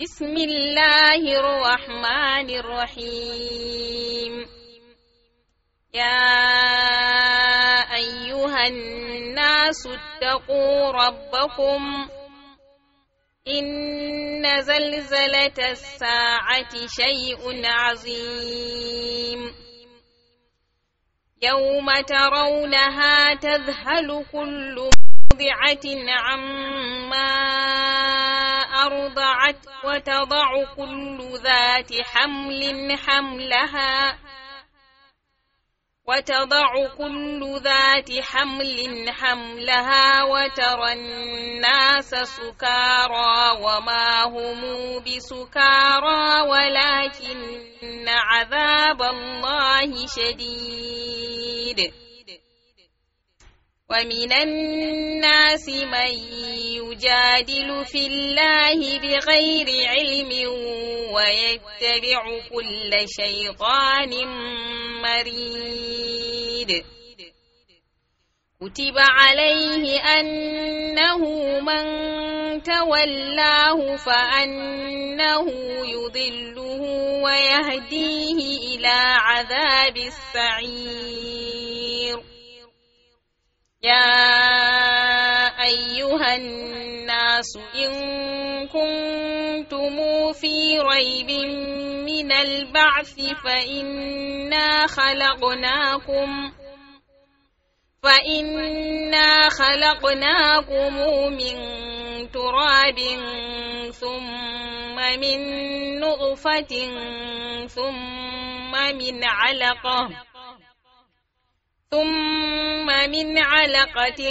بسم الله الرحمن الرحيم. يا أيها الناس اتقوا ربكم إن زلزلة الساعة شيء عظيم يوم ترونها تذهل كل مرضعة عما أرضعت وتضع كل ذات حمل حملها وترى الناس سكارى وما هم بسكارى ولكن عذاب الله شديد. ومن الناس من يجادل في الله بغير علم ويتبع كل شيطان مريد. كتب عليه أنه من تولاه فأنه يضله ويهديه إلى عذاب السعير. يا أيها الناس إن كنتم في ريب من البعث فإنا خلقناكم من تراب ثم من نطفة ثم من علقة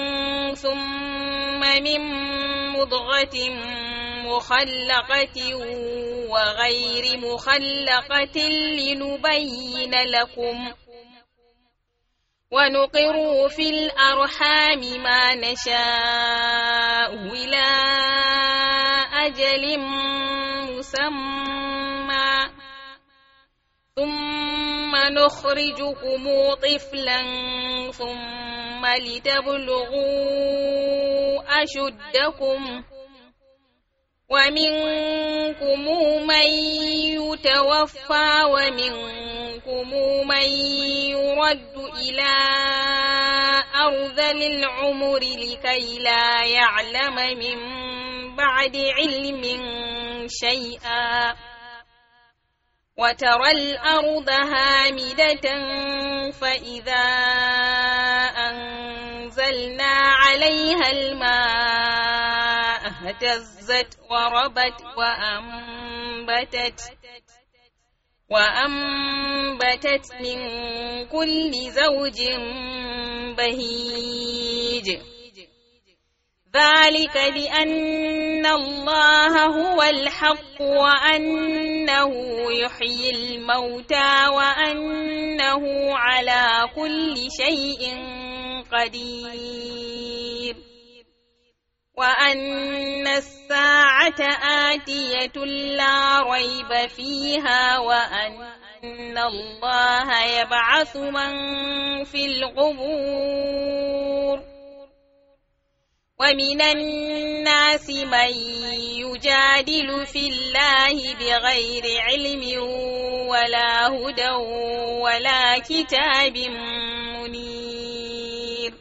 ثم من مضغة مخلقة وغير مخلقة لنبين لكم ونقر في الأرحام ما نشاء إلى أجل مسمى ثم نخرجكم طفلا ثم لتبلغوا أشدكم ومنكم من يتوفى ومنكم من يرد إلى أرذل العمر لكي لا يعلم من بعد علم شيئا. وترى الأرض هامدة فإذا أنزلنا عليها الماء اهتزت وربت وأنبتت من كل زوج بهيج. ذلك بأن الله هو الحق وأنه يحيي الموتى وأنه على كل شيء قدير وأن الساعة آتية لا ريب فيها وأن الله يبعث من في القبور. ومن الناس من يجادل في الله بغير علم ولا هدى ولا كتاب منير.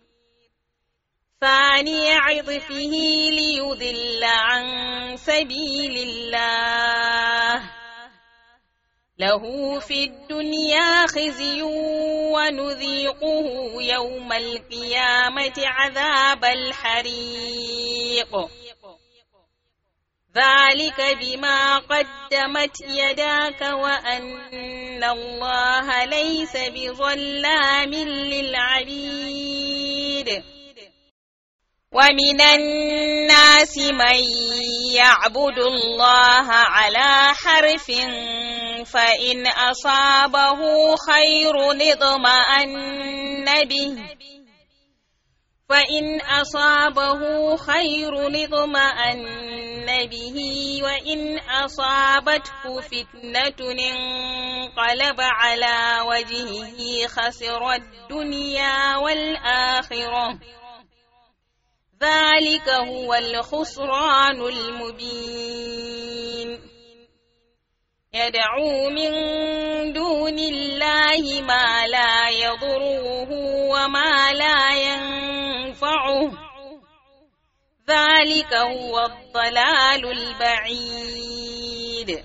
ثاني عطفه ليضل عن سبيل الله له في الدنيا خزي ونذيقه يوم القيامة عذاب الحريق. ذلك بما قدمت يداك وأن الله ليس بظلام للعبيد. ومن الناس من يعبد الله على حرف فإن أصابه خير اطمأن به وإن أصابته فتنة انقلب على وجهه خسر الدنيا والآخرة ذلك هو الخسران المبين. يدعو من دون الله ما لا يضره وما لا ينفعه ذلك هو الضلال البعيد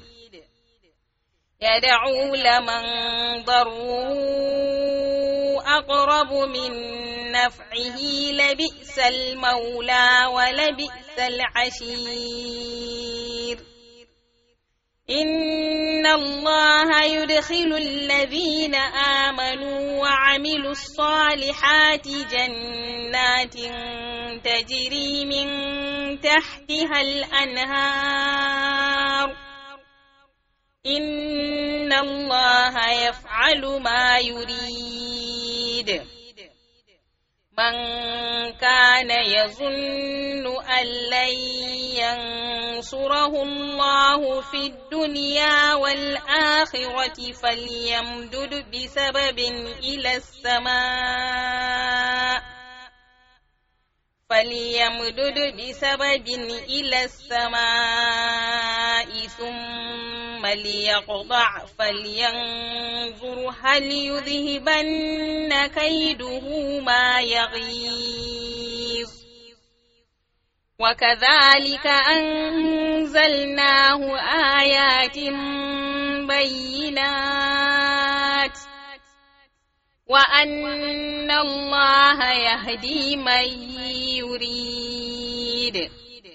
يدعو لمن ضره أقرب من نفعه لبئس المولى ولبئس العشير إن الله يدخل الذين آمنوا وعملوا الصالحات جنات تجري من تحتها الأنهار إن الله يفعل ما يريد من كان يظن أن لن ينصره الله في الدنيا والآخرة فليمدد بسبب إلى السماء ثم ليقطع فلينظر هل يذهبن كيده ما يغيظ وكذلك أنزلناه آيات بينات وأن الله يهدي من يريد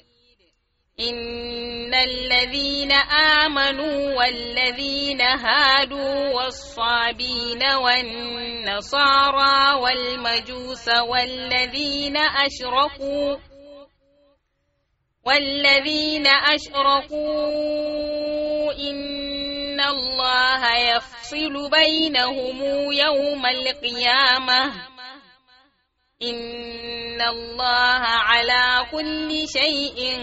إن الذين آمنوا والذين هادوا والصابين والنصارى والمجوس والذين أشركوا إن الله يفصل بينهم يوم القيامة إن الله على كل شيء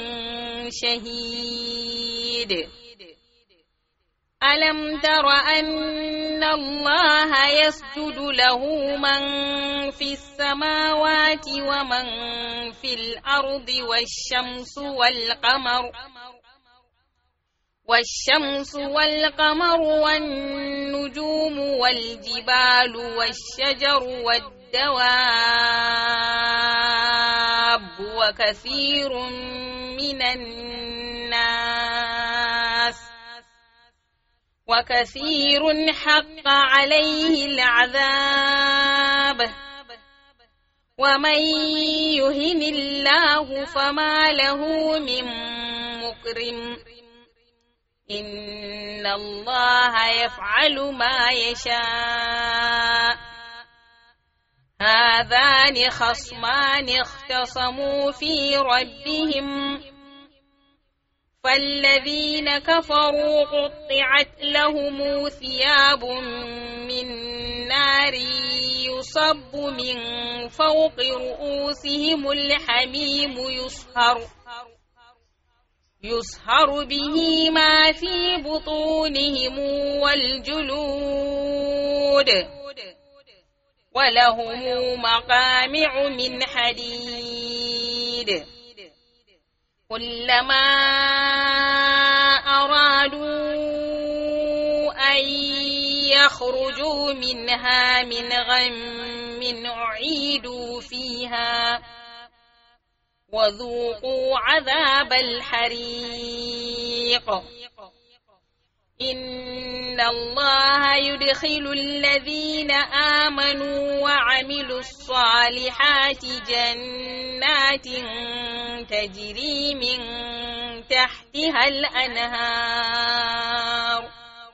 شهيد ألم تر أن الله يسجد له من في السماوات ومن في الأرض والشمس والقمر والنجوم والجبال والشجر والدواب وكثير حق عليه العذاب ومن يهن الله فما له من مكرم إن الله يفعل ما يشاء هذان خصمان اختصموا في ربهم فالذين كفروا قطعت لهم ثياب من نار يصب من فوق رؤوسهم الحميم يصهر به ما في بطونهم والجلود ولهم مقامع من حديد كلما أرادوا أن يخرجوا منها من غم أعيدوا فيها وذوقوا عذاب الحريق إن الله يدخل الذين آمنوا وعملوا الصالحات جنات تجري من تحتها الأنهار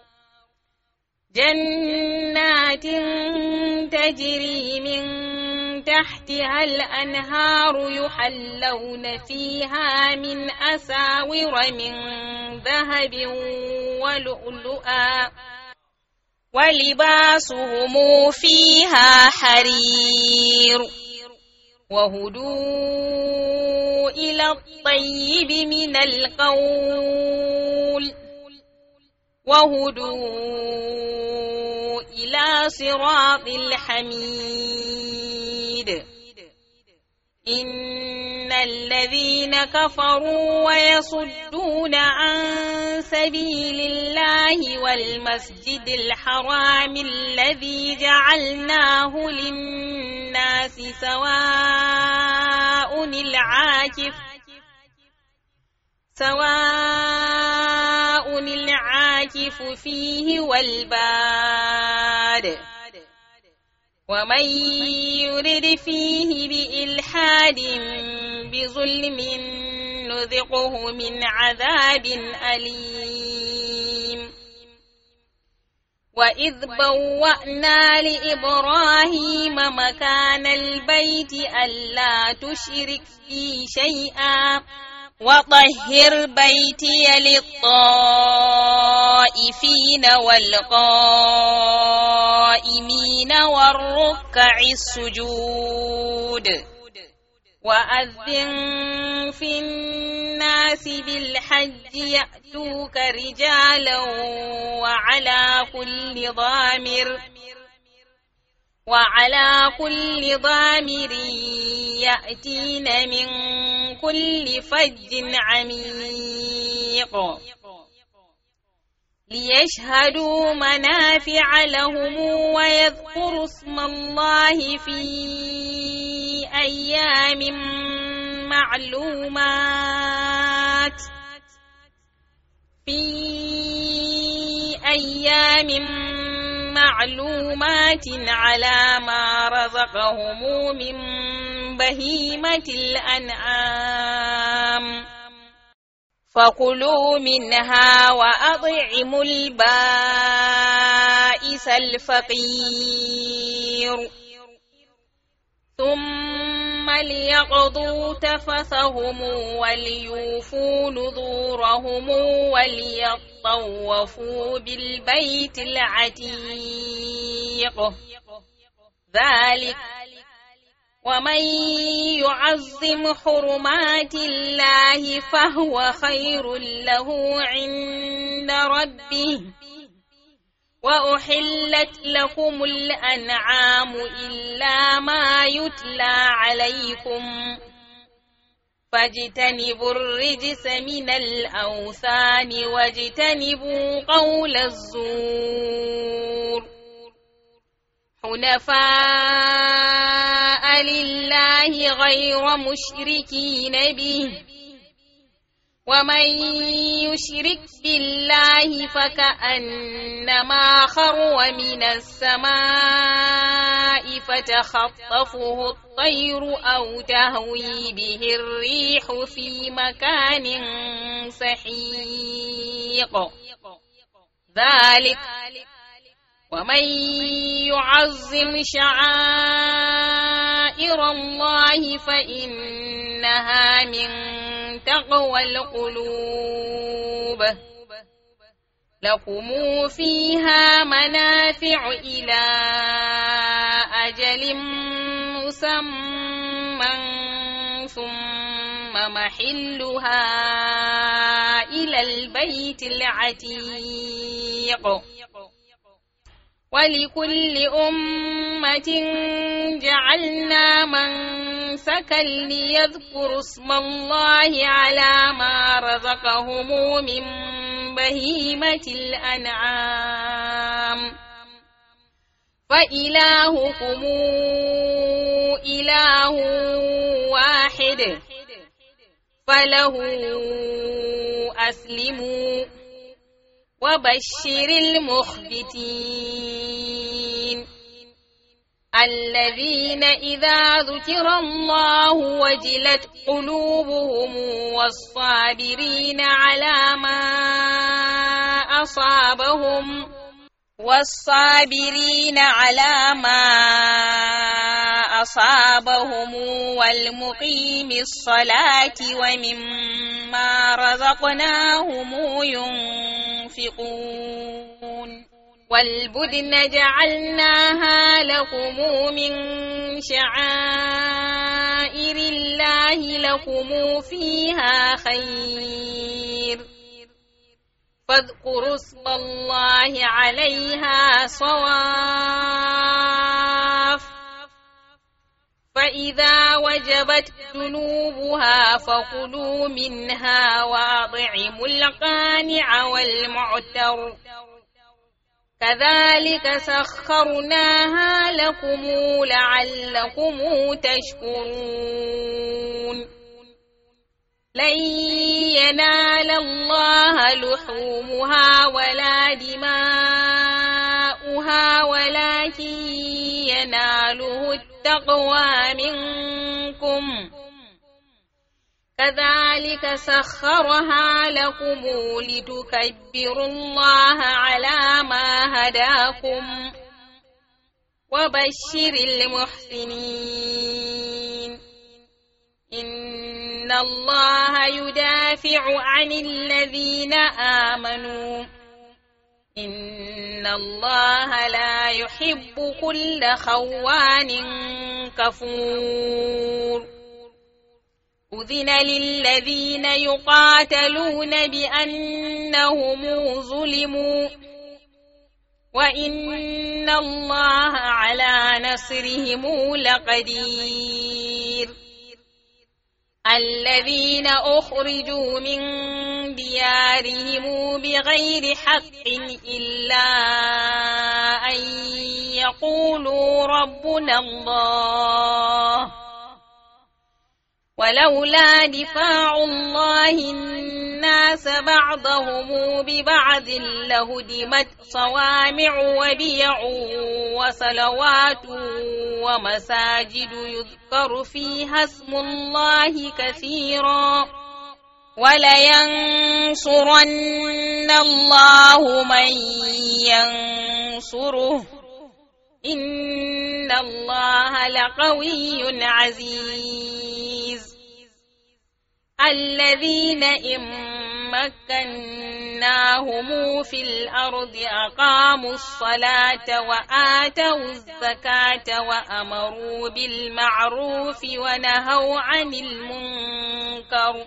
يحلون فيها من أساور من ذهب ولؤلؤا ولباسهم فيها حرير وهدوا إلى الطيب من القول وهدوا إلى صراط الحميد إن الذين كفروا ويصدون عن سبيل الله والمسجد الحرام الذي جعلناه للناس سواء العاكف فيه والباد ومن يرد فيه بإلحاد بظلم نذقه من عذاب أليم وإذ بوأنا لإبراهيم مكان البيت ألا تشرك بي شيئا وطهر بيتي للطائفين والقائمين والركع السجود وأذن في الناس بالحج يأتوك رجالا وعلى كل ضامر يأتين من كل فج عميق ليشهدوا منافع لهم ويذكروا اسم الله في أيام معلومات على ما رزقهم من بهيمة الأنعام فكلوا منها وأطعموا البائس الفقير ثم ليقضوا تفثهم وليوفوا نذورهم وليطوفوا بالبيت العتيق ذلك ومن يعظم حرمات الله فهو خير له عند ربه وأحلت لكم الأنعام إلا ما يتلى عليكم فاجتنبوا الرجس من الأوثان واجتنبوا قول الزور حنفاء لله غير مشركين به ومن يشرك بالله فكأنما خر من السماء فتخطفه الطير أو تهوي به الريح في مكان سحيق ذلك ومن يعظم شعائر الله فإنها من تقوى القلوب لكم فيها منافع إلى أجل مسمى ثم محلها إلى البيت العتيق ولكل أمة جعلنا منسكا ليذكروا اسم الله على ما رزقهم من بهيمة الأنعام فإلهكم إله واحد فله أسلموا وبشر المخبتين الذين إذا ذكر الله وجلت قلوبهم والصابرين على ما أصابهم والمقيم الصلاة ومما رزقناهم ينفقون والبدن جعلناها لكم من شعائر الله لكم فيها خير فاذكروا اسم الله عليها صواف فإذا وجبت جنوبها فكلوا منها وأطعموا القانع والمعتر كذلك سخرناها لكم لعلكم تشكرون لن ينال الله لحومها ولا دماؤها ولكن يناله التقوى منكم كذلك سخرها لكم لتكبروا الله على ما هداكم وبشر المحسنين إن الله يدافع عن الذين آمنوا إن الله لا يحب كل خوان كفور أذن للذين يقاتلون بأنهم ظلموا وإن الله على نصرهم لقدير الذين أخرجوا من ديارهم بغير حق إلا أن يقولوا ربنا الله ولولا دفاع الله الناس بعضهم ببعض لهدمت صوامع وبيع وصلوات ومساجد يذكر فيها اسم الله كثيرا ولينصرن الله من ينصره إن الله لقوي عزيز الذين إن مكناهم في الأرض أقاموا الصلاة وآتوا الزكاة وأمروا بالمعروف ونهوا عن المنكر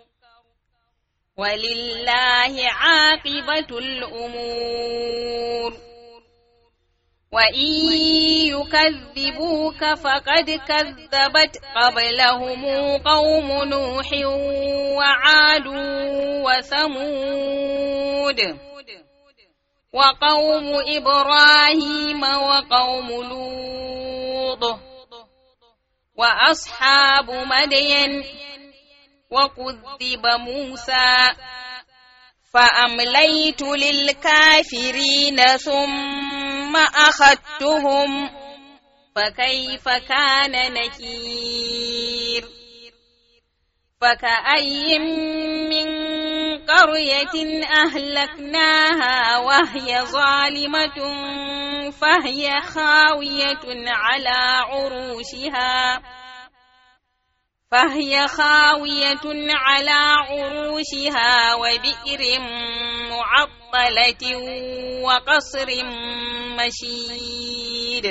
ولله عاقبة الأمور وإن يكذبوك فقد كذبت قبلهم قوم نوح وعاد وثمود وقوم إبراهيم وقوم لوط وأصحاب مدين وكذب موسى فأمليت للكافرين ثم أخذتهم فكيف كان نكير فكأي من قرية أهلكناها وهي ظالمة فهي خاوية على عروشها وبئر معطلة وقصر مشيد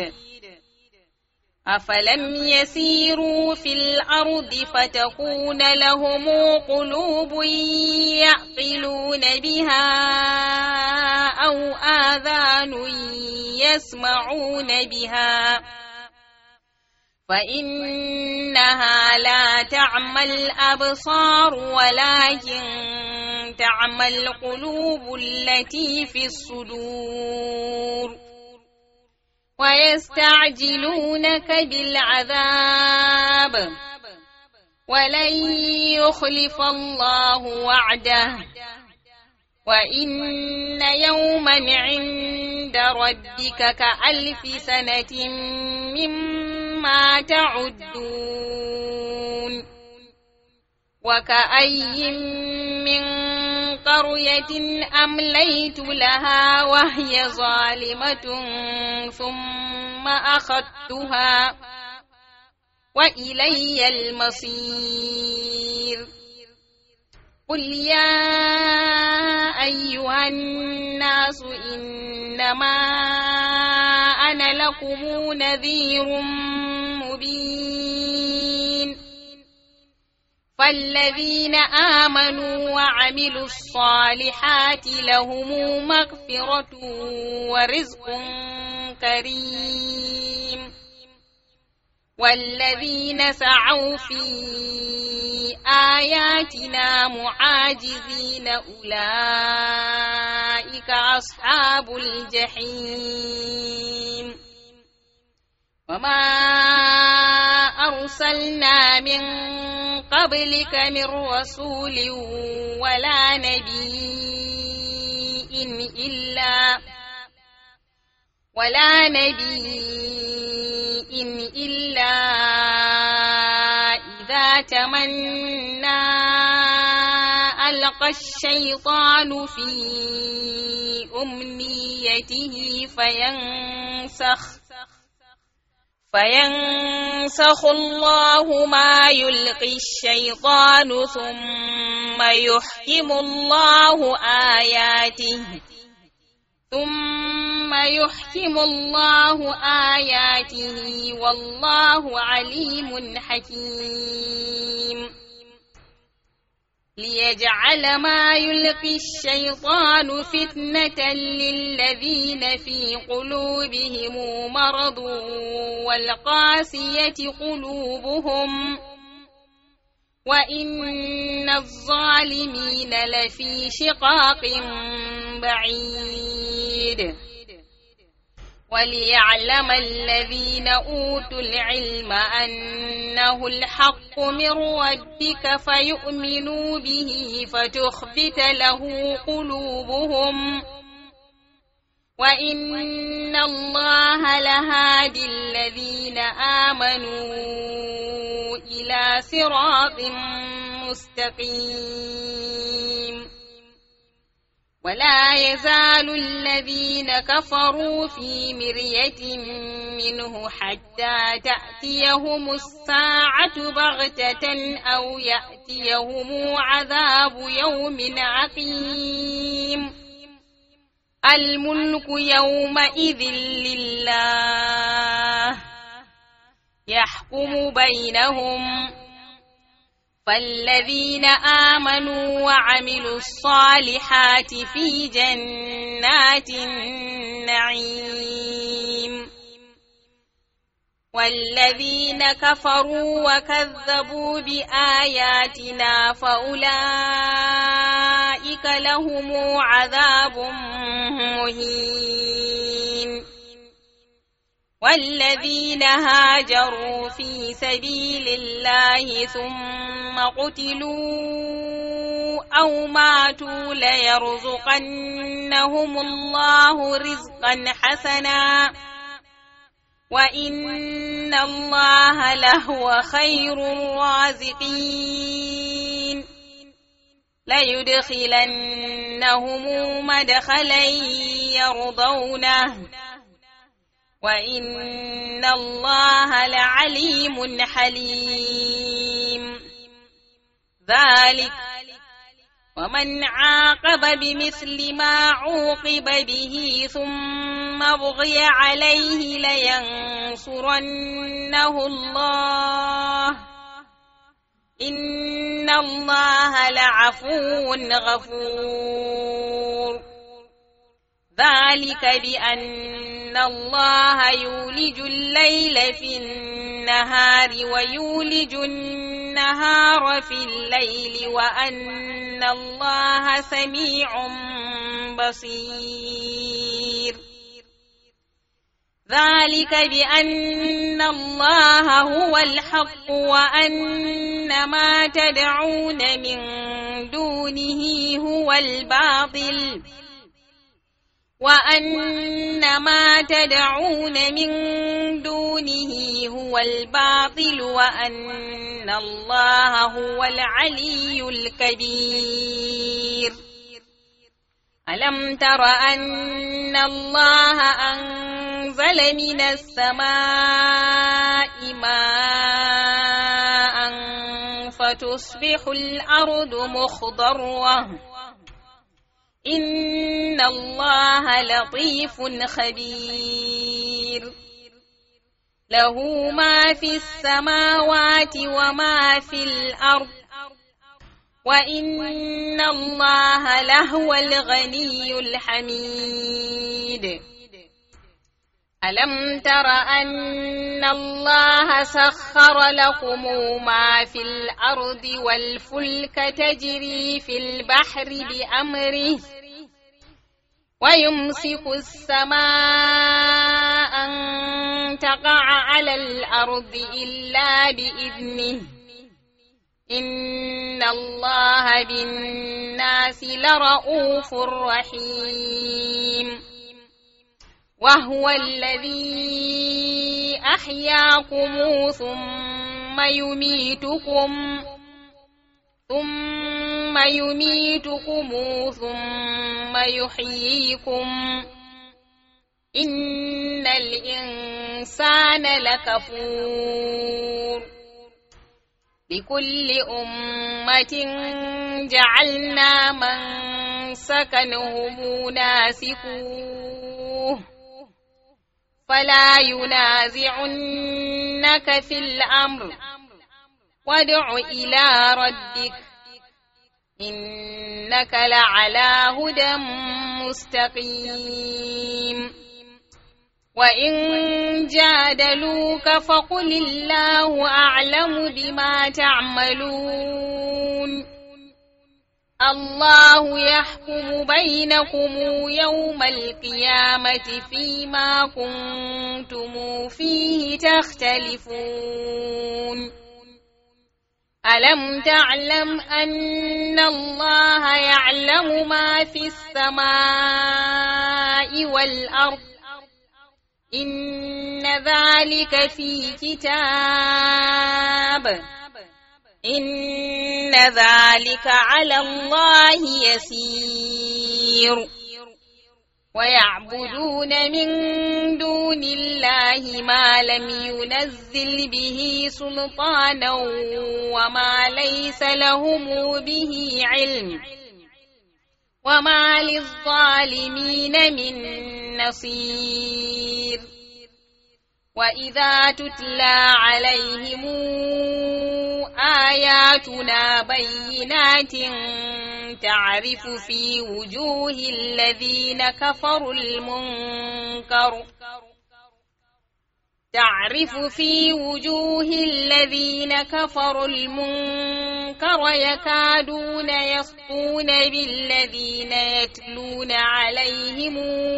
أفلم يسيروا في الأرض فتكون لهم قلوب يعقلون بها أو آذان يسمعون بها فإنها لا تعمى الأبصار ولكن تعمى القلوب التي في الصدور ويستعجلونك بالعذاب ولن يخلف الله وعده وإن يوما عند ربك كألف سنة مما تعدون وكأي من قرية أمليت لها وهي ظالمة ثم أخذتها وإلي المصير قل يا أيها الناس إنما أنا لكم نذير مبين فالذين آمنوا وعملوا الصالحات لهم مغفرة ورزق كريم والذين سعوا في آياتنا معاجزين أولئك أصحاب الجحيم وما أرسلنا من قبلك من رسول ولا نبي إلا إذا تمنى ألقى الشيطان في أمنيته فينسخ الله ما يلقي الشيطان ثم يحكم الله آياته والله عليم حكيم ليجعل ما يلقي الشيطان فتنة للذين في قلوبهم مرض والقاسية قلوبهم وإن الظالمين لفي شقاق بعيد وليعلم الذين أوتوا العلم أنه الحق من ربك فيؤمنوا به فتخبت له قلوبهم وإن الله لهادي الذين آمنوا إلى صراط مستقيم ولا يزال الذين كفروا في مرية منه حتى تأتيهم الساعة بغتة أو يأتيهم عذاب يوم عقيم الملك يومئذ لله يحكم بينهم فالذين آمنوا وعملوا الصالحات في جنات النعيم والذين كفروا وكذبوا بآياتنا فأولئك لهم عذاب مهين والذين هاجروا في سبيل الله ثم قتلوا أو ماتوا ليرزقنهم الله رزقا حسنا وإن الله لهو خير الرازقين ليدخلنهم مدخلا يرضونه وإن الله لعليم حليم ذلك ومن عاقب بمثل ما عوقب به ثم بغي عليه لينصرنه الله إن الله لعفو غفور ذلك بأن الله يولج الليل في النهار ويولج النهار في الليل وأن الله سميع بصير ذلك بأن الله هو الحق وأن ما تدعون من دونه هو الباطل وأن ما تدعون من دونه هو الباطل وأن الله هو العلي الكبير ألم تر أن الله أنزل من السماء ماء فتصبح الأرض مخضرة إن الله لطيف خبير له ما في السماوات وما في الأرض وإن الله لهو الغني الحميد ألم تر أن الله سخر لكم ما في الأرض والفلك تجري في البحر بأمره ويمسك السماء أن تقع على الأرض إلا بإذنه إن الله بالناس لرؤوف رحيم وهو الذي أحياكم ثم يميتكم ثم يحييكم إن الإنسان لكفور لكل أمة جعلنا منسكا هم ناسكوه فلا ينازعنك في الأمر وادع إلى ربك إنك لعلى هدى مستقيم وإن جادلوك فقل الله أعلم بما تعملون الله يحكم بينكم يوم القيامة فيما كنتم فيه تختلفون ألم تعلم أن الله يعلم ما في السماء والأرض إن ذلك في كتاب إن ذلك على الله يسير ويعبدون من دون الله ما لم ينزل به سلطانا وما ليس لهم به علم وما للظالمين من نصير وإذا تتلى عليهم آياتنا بينات تعرف في وجوه الذين كفروا المنكر يكادون يسطون بالذين يتلون عليهم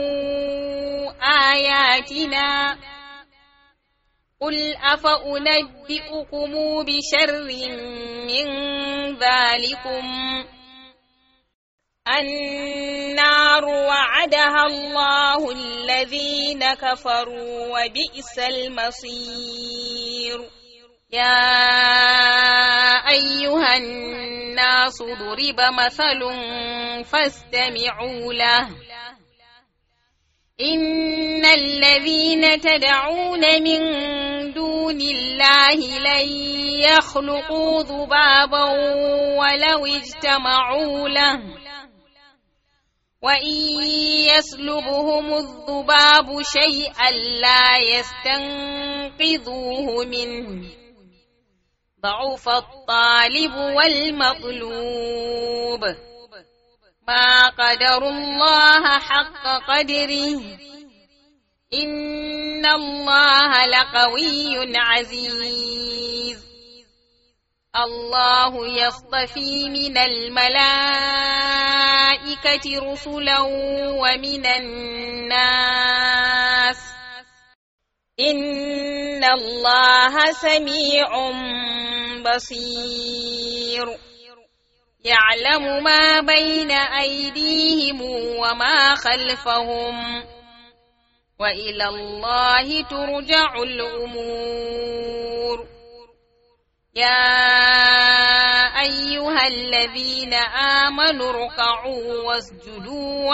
آياتنا قل أفأنبئكم بشر من ذلكم النار وعدها الله الذين كفروا وبئس المصير يا أيها الناس ضرب مثل فاستمعوا له إن الذين تدعون من دون الله لن يخلقوا ذبابا ولو اجتمعوا له وإن يسلبهم الذباب شيئا لا يستنقذوه منه ضعف الطالب والمطلوب ما قدروا الله حق قدره إن الله لقوي عزيز الله يصطفي من الملائكة رسلا ومن الناس إن الله سميع بصير يعلم ما بين أيديهم وما خلفهم وإلى الله ترجع الأمور يا أيها الذين آمنوا اركعوا واسجدوا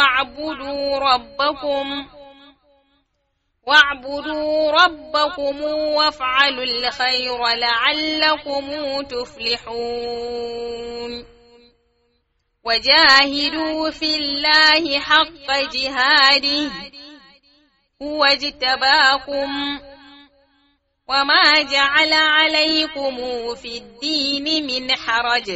واعبدوا ربكم وافعلوا الخير لعلكم تفلحون وجاهدوا في الله حق جهاده هو اجتباكم وما جعل عليكم في الدين من حرج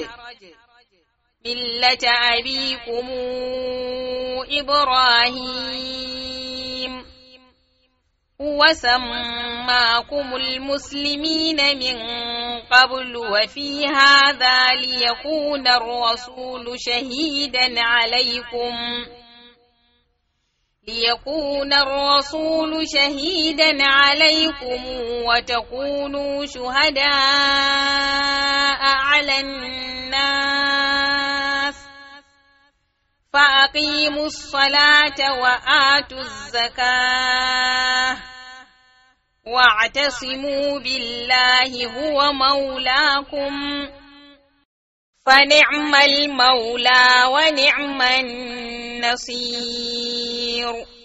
ملة أبيكم إبراهيم هو سماكم المسلمين من قبل وفي هذا ليكون الرسول شهيدا عليكم وتكونوا شهداء على الناس فأقيموا الصلاة وآتوا الزكاة واعتصموا بالله هو مولاكم فنعم المولى ونعم النصير.